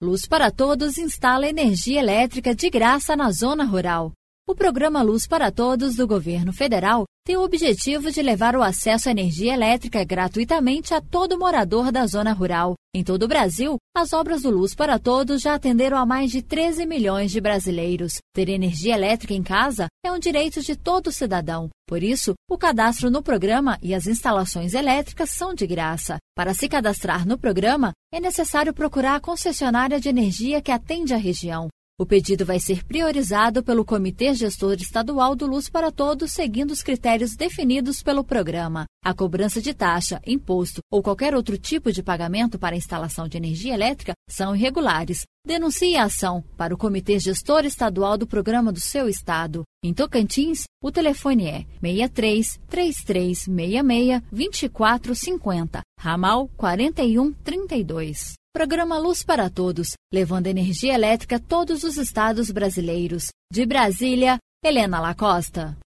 Luz para Todos instala energia elétrica de graça na zona rural. O programa Luz para Todos do Governo Federal tem o objetivo de levar o acesso à energia elétrica gratuitamente a todo morador da zona rural. Em todo o Brasil, as obras do Luz para Todos já atenderam a mais de 13 milhões de brasileiros. Ter energia elétrica em casa é um direito de todo cidadão. Por isso, o cadastro no programa e as instalações elétricas são de graça. Para se cadastrar no programa, é necessário procurar a concessionária de energia que atende a região. O pedido vai ser priorizado pelo Comitê Gestor Estadual do Luz para Todos, seguindo os critérios definidos pelo programa. A cobrança de taxa, imposto ou qualquer outro tipo de pagamento para a instalação de energia elétrica são irregulares. Denuncie a ação para o Comitê Gestor Estadual do programa do seu estado. Em Tocantins, o telefone é 63-3366-2450, ramal 4132. Programa Luz para Todos, levando energia elétrica a todos os estados brasileiros. De Brasília, Helena Lacosta.